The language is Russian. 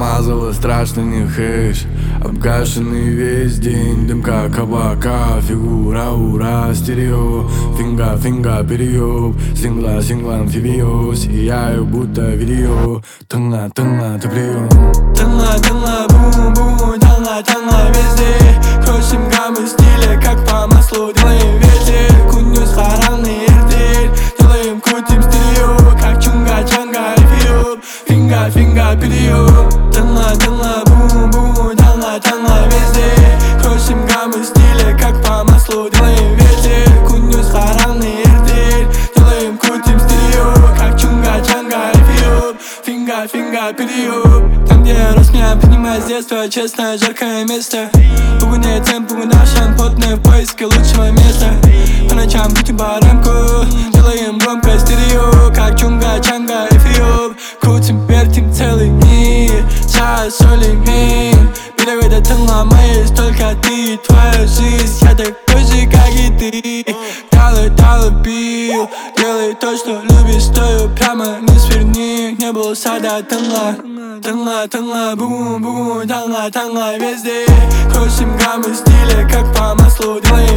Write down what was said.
Намазала страшно не хэш. Обгашенный весь день, дым как облака. Фигура, ура, стерео. Финга, финга, переёб. Сингла, сингла, амфибиоз. Сияю, будто видео. Тынла, тынла, ты прием. Тынла, тынла, бум-бум. Тынла, тынла, везде. Крутим гаммы стиля, как по маслу. Делаем ветер, кунюс, харамный эртель. Делаем, крутим стерео, как чунга, чанга, эфиоп. Финга, финга, переёб. Тынла, тынла, бум-бум. Тынла, тынла, везде. Крутим гаммы стиля, как по маслу. Делаем ветер, кунюс, харамный эртель. Делаем, крутим стерео, как чунга, чанга, эфиоп. Финга, финга, переёб. Там, где я рос, меня принимают с детства. Честно, жаркое место. Бугуне темп, нашим потные в поиске лучшего места. По ночам крутим баранку. Делаем громко стерео, как чунга, чанга, эфиоп. Крутим, вертим целый мир. Час, соли, мир. Переведа тынла моей, только ты. Твоя жизнь, я такой же, как и ты. Далы, бил. Делай то, что любишь, стою прямо, не сверни. Не было сада, тынла. Тынла, тынла, бум-бум. Тынла, тынла, везде. Крутим гаммы стиля, как по маслу. Делаем